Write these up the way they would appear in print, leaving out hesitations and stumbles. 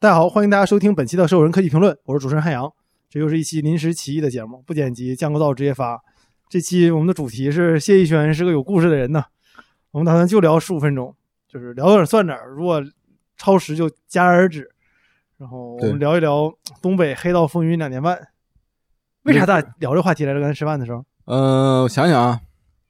大家好，欢迎大家收听本期的兽人科技评论，我是主持人汉阳。这又是一期临时起意的节目，不剪辑，降个噪直接发。这期我们的主题是谢逸轩是个有故事的人呢，我们打算就聊15分钟，就是聊哪儿算哪儿，如果超时就戛然而止。然后我们聊一聊东北黑道风云2年半。为啥大家聊这话题来着？刚才吃饭的时候， 我想想啊，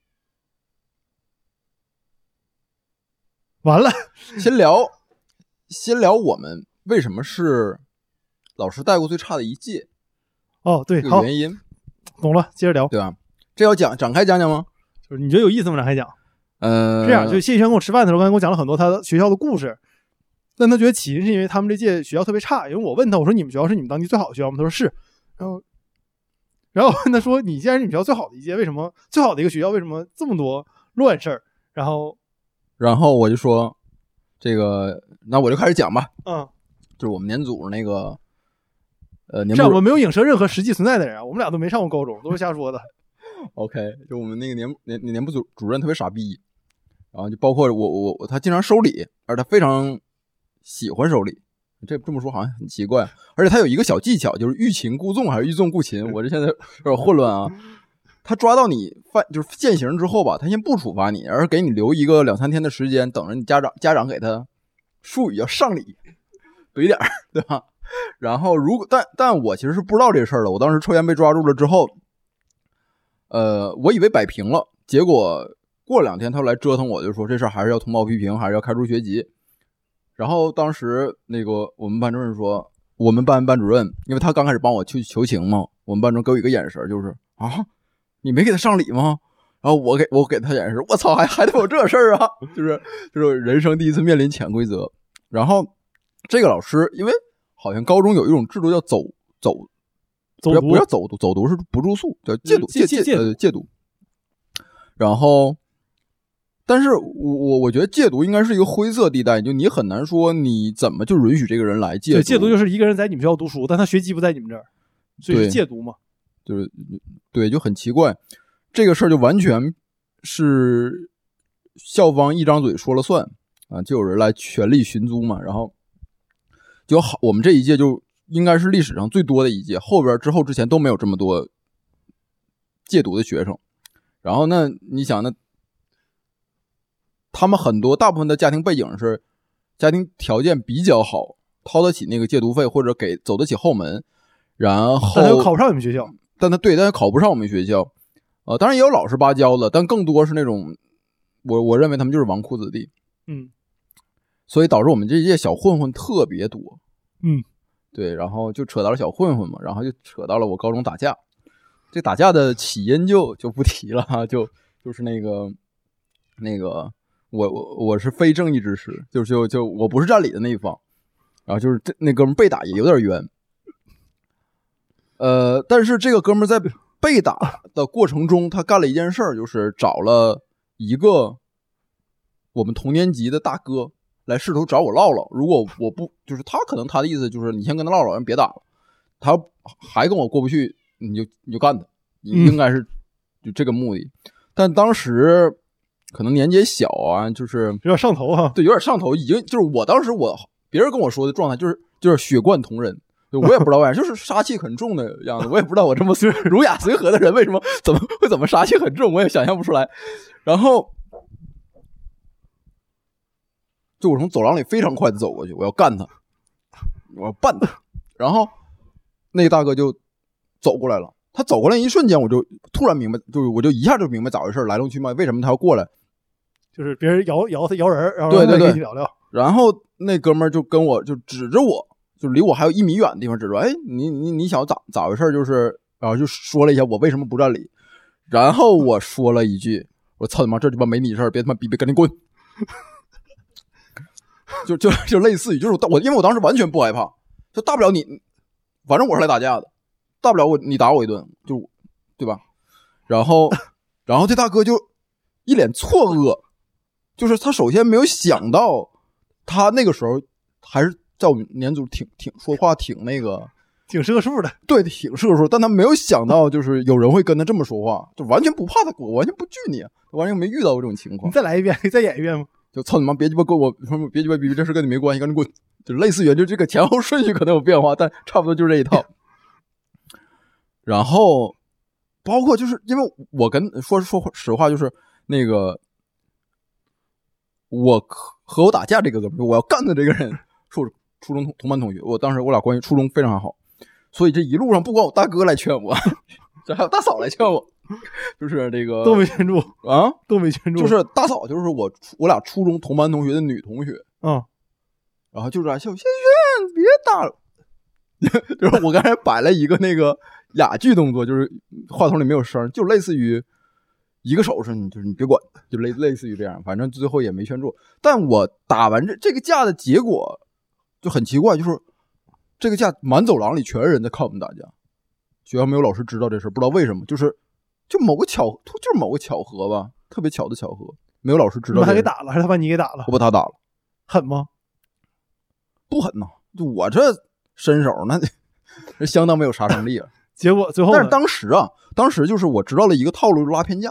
完了，先聊我们为什么是老师带过最差的一届。 哦，对， 这个原因懂了，接着聊， 对吧？这要展开讲讲吗？ 就是你觉得有意思吗？展开讲。这样，就谢逸轩跟我吃饭的时候，刚才跟我讲了很多他学校的故事。但他觉得起因是因为他们这届学校特别差，因为我问他，我说你们学校是你们当地最好的学校吗？他说是。然后我问他说，你既然是你们学校最好的一届，为什么最好的一个学校为什么这么多乱事儿？然后我就说，这个那我就开始讲吧。就是我们年组那个这样我们没有影射任何实际存在的人啊，我们俩都没上过高中，都是瞎说的。 OK， 就我们那个年部主任特别傻逼，然后就包括我他经常收礼，而他非常喜欢收礼。这么说好像很奇怪，而且他有一个小技巧，就是欲擒故纵还是欲纵故擒，我这现在有点混乱啊。他抓到你就是现行之后吧，他先不处罚你，而是给你留一个2-3天的时间，等着你家长给他术语叫上礼，怼点，对吧？然后但我其实是不知道这事儿的，我当时抽烟被抓住了之后，我以为摆平了，结果过了2天他来折腾我，就说这事儿还是要通报批评，还是要开除学籍。然后当时那个我们班主任说，我们班主任，因为他刚开始帮我去求情嘛，我们班主任给我一个眼神，就是啊，你没给他上礼吗？然后我给他眼神，我操，还得有这事儿啊，就是人生第一次面临潜规则。然后这个老师，因为好像高中有一种制度叫走读，不要走读是不住宿，叫戒毒。然后但是我觉得戒毒应该是一个灰色地带，就你很难说你怎么就允许这个人来戒毒。 对，戒毒就是一个人在你们学校读书，但他学籍不在你们这儿，所以是戒毒嘛。 就是对，就很奇怪，这个事儿就完全是校方一张嘴说了算啊，就有人来全力寻租嘛，然后就好，我们这一届就应该是历史上最多的一届，后边之前都没有这么多戒毒的学生。然后那你想那。他们大部分的家庭背景是家庭条件比较好，掏得起那个戒毒费或者走得起后门，然后但他又考不上你们学校， 但他考不上我们学校，当然也有老实巴交的，但更多是那种我认为他们就是纨绔子弟，所以导致我们这一届小混混特别多，对，然后就扯到了小混混嘛，然后就扯到了我高中打架，这打架的起因就不提了哈，就是那个。我是非正义之师，就我不是占理的那一方，然后就是那哥们被打也有点冤，但是这个哥们在被打的过程中，他干了一件事儿，就是找了一个我们同年级的大哥来试图找我唠唠，如果我不就是他可能他的意思就是你先跟他唠唠，别打了，他还跟我过不去，你就干他，应该是就这个目的，但当时。可能年纪小啊，就是有点上头啊。 对，有点上头，已经就是我当时别人跟我说的状态就是血贯同人，我也不知道为啥，就是杀气很重的样子。我也不知道我这么儒雅随和的人为什么怎么杀气很重，我也想象不出来。然后就我从走廊里非常快的走过去，我要干他，我要办他。然后那个大哥就走过来了，他走过来一瞬间，我就突然明白，我就一下就明白咋回事，来龙去脉，为什么他要过来。就是别人摇人，然后对跟你聊聊。 然后那哥们儿就跟我就指着我，就离我还有1米远的地方指着，哎，你想咋回事？就是然后就说了一下我为什么不占理，然后我说了一句，我操他妈，这鸡巴没你事儿，别他妈逼，赶紧滚！就类似于就是因为我当时完全不害怕，就大不了你，反正我是来打架的，大不了你打我一顿，就对吧？然后这大哥就一脸错愕。就是他首先没有想到，他那个时候还是在我们年组挺说话挺那个挺社畜的， 对，挺社畜，但他没有想到就是有人会跟他这么说话，就完全不怕他，我完全不惧你，完全没遇到过这种情况。 你再来一遍，你再演一遍吗？ 就操你妈别鸡巴跟我别鸡巴逼逼，这事跟你没关系，赶紧滚，就类似于就这个前后顺序可能有变化，但差不多就是这一套。然后包括就是因为我跟说实话，就是那个我和我打架这个哥们儿，我要干的这个人是我初中同班同学，我当时我俩关系初中非常好，所以这一路上不光我大哥来劝我，这还有大嫂来劝我，就是这个都没劝住啊， 都没劝住， 就是大嫂就是我俩初中同班同学的女同学，然后就是小轩轩别打了，就是我刚才摆了一个那个哑剧动作，就是话筒里没有声，就类似于一个手势，就是你别管，就类似于这样，反正最后也没劝住。但我打完这个架的结果就很奇怪，就是这个架满走廊里全是人在看我们打架，学校没有老师知道这事，不知道为什么，就某个巧合吧，特别巧的巧合，没有老师知道。 你把他给打了，还是他把你给打了？ 我把他打了。 狠吗？ 不狠呐，就我这身手那相当没有杀伤力了。 结果最后， 但是当时就是我知道了一个套路，拉偏架，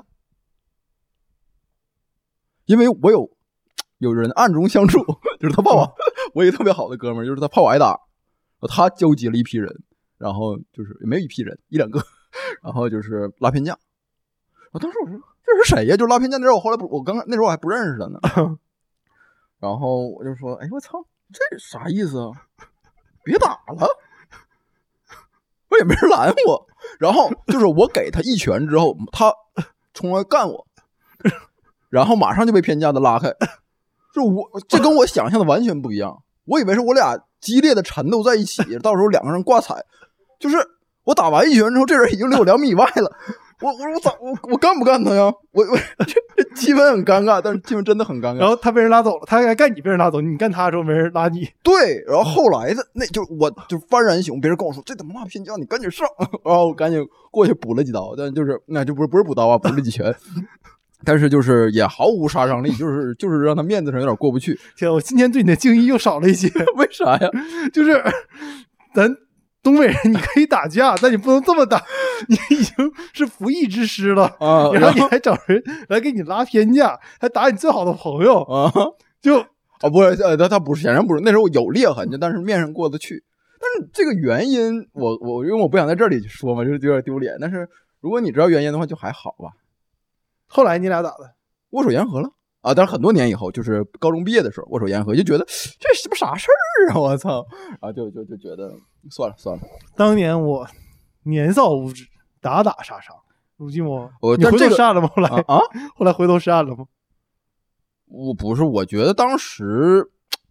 因为我有人暗中相助，就是他怕我一个特别好的哥们儿，就是他怕我挨打，他纠集了一批人，然后就是也没有一批人，一两个，然后就是拉偏架。我当时我说这是谁呀？就拉偏架那时候，我刚刚那时候我还不认识他呢。然后我就说，哎我操，这啥意思啊？别打了。我也没人拦我，然后就是我给他一拳之后，他冲来干我，然后马上就被偏架的拉开。这跟我想象的完全不一样。我以为是我俩激烈的缠斗在一起，到时候两个人挂彩。就是我打完一拳之后，这人已经离我2米以外了。我干不干他呀？这气氛很尴尬，但是气氛真的很尴尬。 然后他被人拉走了，他还干你被人拉走，你干他的时候没人拉你。 对，然后后来的我就幡然醒悟，别人跟我说这他妈拉偏架，你赶紧上，然后我赶紧过去补了几刀，但就是那就不是补刀啊，补了几拳。但是就是也毫无杀伤力，就是让他面子上有点过不去。 天，我今天对你的敬意又少了一些。 为啥呀？ 就是咱东北人你可以打架，但你不能这么打，你已经是服役之师了啊！然后你还找人来给你拉偏架，还打你最好的朋友啊！就不是他不是，显然不是，那时候有裂痕，但是面上过得去。但是这个原因，我因为我不想在这里说嘛，就是有点丢脸。但是如果你知道原因的话，就还好吧。 后来你俩咋的？ 握手言和了啊！但是很多年以后，就是高中毕业的时候，握手言和，就觉得这是不是啥事儿啊！我操！然后就觉得算了。 当年我年少无知，打杀杀，如今我但回头是岸了吗？后来回头是岸了吗？ 我不是，我觉得当时，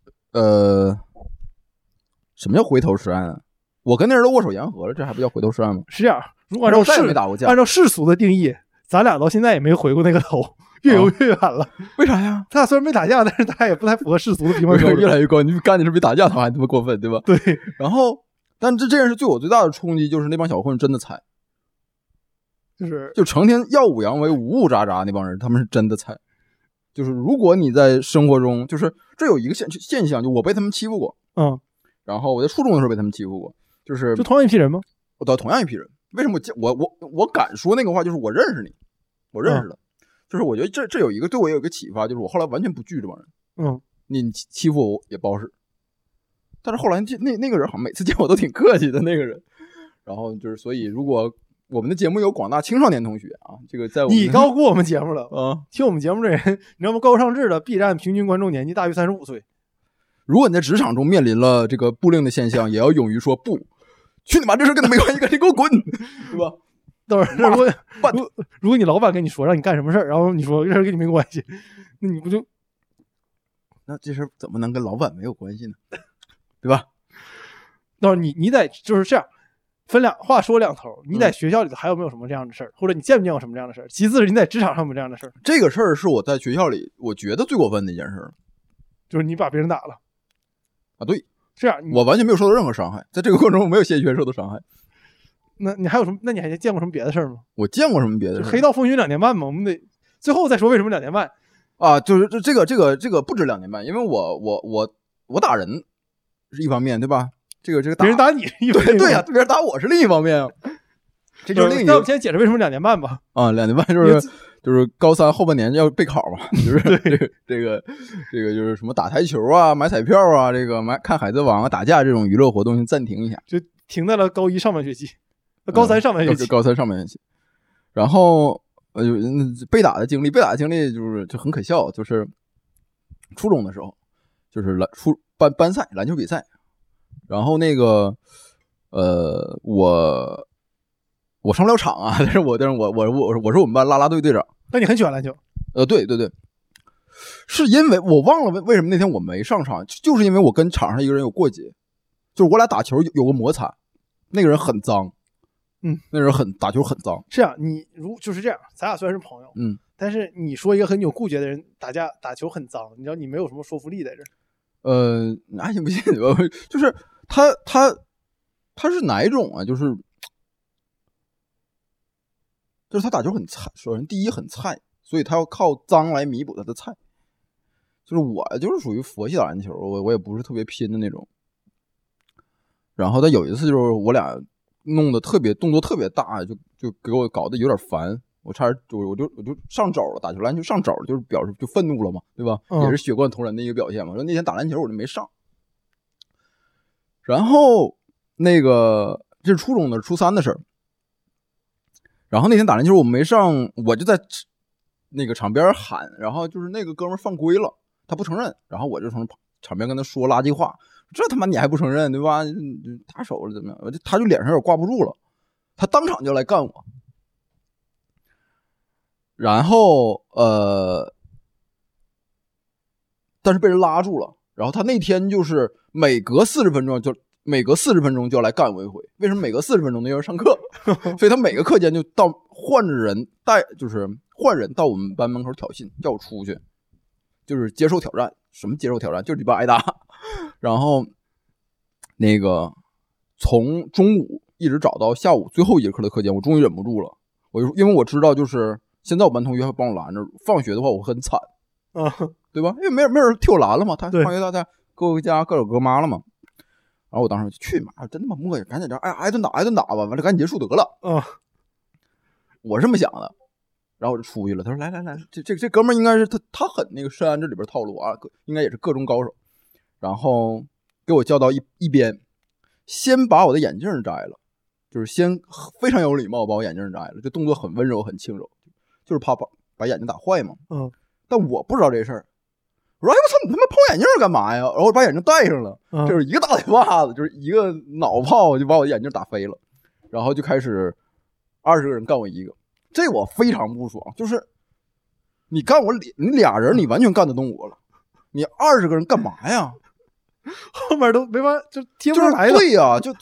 什么叫回头是岸啊？我跟那人都握手言和了，这还不叫回头是岸吗？ 是这样，如果按照世俗的定义，咱俩到现在也没回过那个头，越游越远了。 为啥呀？ 他俩虽然没打架，但是他也不太符合世俗的评判标准， 越来越高。你干的是没打架，他还他妈过分，对吧？ 对。 然后，但这件事对我最大的冲击就是那帮小混混真的菜，就成天耀武扬威、五五喳喳那帮人，他们是真的菜。就是如果你在生活中，就是这有一个现象，就我被他们欺负过，然后我在初中的时候被他们欺负过，就同样一批人吗？ 同样一批人。为什么我敢说那个话？就是我认识你，我认识的，就是我觉得这有一个对我有一个启发，就是我后来完全不惧这帮人。你欺负我也不好使。但是后来那个人好像每次见我都挺客气的那个人。然后就是所以如果我们的节目有广大青少年同学啊，这个在你高估我们节目了啊！听我们节目的人，你知道吗？高尚制的 B 站平均观众年纪大于35岁。 如果你在职场中面临了这个不令的现象，也要勇于说不。去你妈！这事跟他没关系，赶紧给我滚，对吧？ 等会儿，如果你老板跟你说让你干什么事儿，然后你说这事跟你没关系，那你不就？ 那这事怎么能跟老板没有关系呢？对吧？ 等会儿你得就是这样，话说两头。你在学校里头还有没有什么这样的事儿，或者你见没见过什么这样的事儿？其次是你在职场上有没有这样的事儿？ 这个事儿是我在学校里我觉得最过分的一件事， 就是你把别人打了啊？对。 这样， 我完全没有受到任何伤害，在这个过程中没有谢轩受到伤害。 那你还有什么？那你还见过什么别的事儿吗？ 我见过什么别的事？ 黑道风云2年半嘛，我们得最后再说为什么2年半啊？就是这个不止2年半，因为我打人是一方面，对吧？这个打别人打你是一方面， 对呀，别人打我是另一方面啊。 这就是另一个。 那我们先解释为什么2年半吧。 啊，2年半就是高3后半年要备考嘛，就是这个就是什么打台球啊、买彩票啊、这个看海贼王啊、打架这种娱乐活动先暂停一下， 就停在了高1上半学期，高3上半学期， 高3上半学期。然后被打的经历就很可笑，就是初中的时候，就是班赛篮球比赛，然后那个我上不了场啊，但是我是我们班啦啦队队长。 那你很喜欢篮球？ 对，是因为我忘了为什么那天我没上场，就是因为我跟场上一个人有过节，就是我俩打球有个摩擦，那个人很脏，那个人打球很脏。 是啊，就是这样，咱俩虽然是朋友，但是你说一个很有顾忌的人打球很脏，你知道你没有什么说服力在这。 那信不信？就是他是哪一种啊？就是他打球很菜，首先第一很菜，所以他要靠脏来弥补他的菜。就是我就是属于佛系打篮球，我也不是特别拼的那种。然后他有一次就是我俩弄得动作特别大，就给我搞得有点烦，我差点我就上肘了，打球篮球上肘就是表示就愤怒了嘛，对吧？也是血贯同人的一个表现嘛。说那天打篮球我就没上，然后那个这是初中的初3的事儿。然后那天打篮球我没上，我就在那个场边喊，然后就是那个哥们犯规了，他不承认，然后我就从场边跟他说垃圾话，这他妈你还不承认对吧？打手了怎么样？他就脸上有点挂不住了，他当场就来干我。然后但是被人拉住了。然后他那天就是每隔40分钟就要来干我一回。为什么每隔40分钟呢？因为上课，所以他每个课间就换人到我们班门口挑衅，叫我出去，就是接受挑战。什么接受挑战？就是你爸挨打。然后那个从中午一直找到下午最后一节课的课间，我终于忍不住了。因为我知道就是现在我班同学会帮我拦着，放学的话我很惨，对吧？因为没人替我拦了嘛，他放学他各个家各有各妈了嘛。然后我当时就去妈，真他妈磨叽，赶紧这挨顿打吧，完了赶紧结束得了。我是这么想的。然后我就出去了。他说来，这哥们儿应该是他很那个深谙这里边套路啊，应该也是各中高手。然后给我叫到一边，先把我的眼镜摘了，就是先非常有礼貌把我眼镜摘了，这动作很温柔很轻柔，就是怕把眼睛打坏嘛。但我不知道这事儿。我说哎我操，你他妈抛眼镜干嘛呀？然后我把眼镜戴上了，就是一个大嘴巴子，就是一个脑炮就把我的眼镜打飞了。然后就开始20个人干我一个，这我非常不爽。就是你干我你俩人你完全干得动我了，你20个人干嘛呀？ 后面都没法就贴不上来了。 对呀，就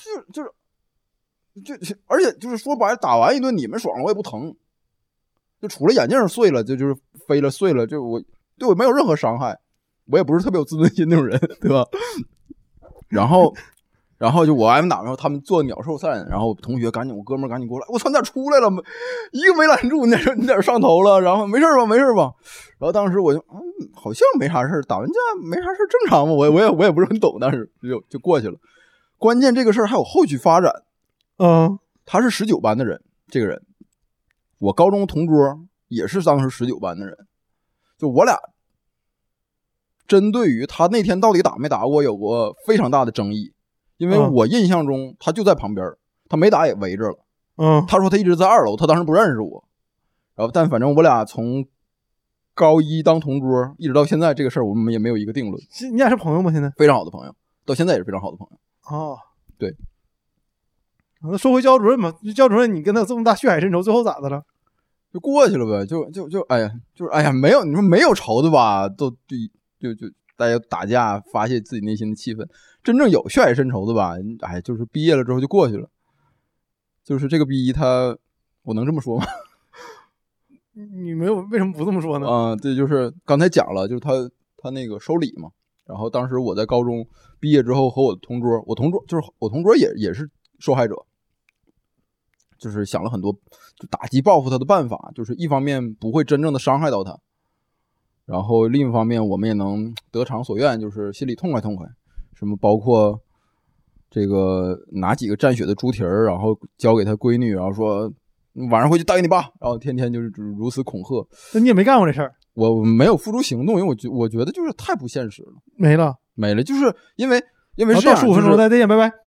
而且就是说白了，打完一顿你们爽了，我也不疼，就除了眼镜碎了，就是飞了碎了，就对我没有任何伤害。我也不是特别有自尊心那种人，对吧？然后就我挨打，然后他们做鸟兽散，然后我同学我哥们赶紧过来，我操，你咋出来了？一个没拦住，你咋上头了？然后没事吧？然后当时我就好像没啥事，打完架没啥事，正常嘛。我也不是很懂，但是就过去了。关键这个事儿还有后续发展。他是19班的人，这个人，我高中同桌也是当时19班的人，就我俩。针对于他那天到底打没打过有过非常大的争议，因为我印象中他就在旁边，他没打也围着了。他说他一直在2楼，他当时不认识我。然后但反正我俩从高1当同桌一直到现在，这个事儿我们也没有一个定论。 你俩是朋友吗？现在非常好的朋友，到现在也是非常好的朋友。对。 那说回教主任吧，教主任你跟他有这么大血海深仇，最后咋的了？ 就过去了呗，就哎呀，没有你说没有仇的吧，都就大家打架发泄自己内心的气氛，真正有血海深仇的吧，就是毕业了之后就过去了。就是这个逼他，我能这么说吗？ 你没有为什么不这么说呢？ 对，就是刚才讲了，就是他那个收礼嘛。然后当时我在高中毕业之后和我同桌也是受害者，就是想了很多就打击报复他的办法，就是一方面不会真正的伤害到他。然后另一方面我们也能得偿所愿，就是心里痛快痛快。什么包括这个拿几个蘸血的猪蹄儿，然后交给他闺女，然后说晚上回去带给你爸，然后天天就是如此恐吓。 那你也没干过这事儿？ 我没有付诸行动，因为我觉得就是太不现实了。 没了， 就是因为是这样， 到15分钟再见，拜拜。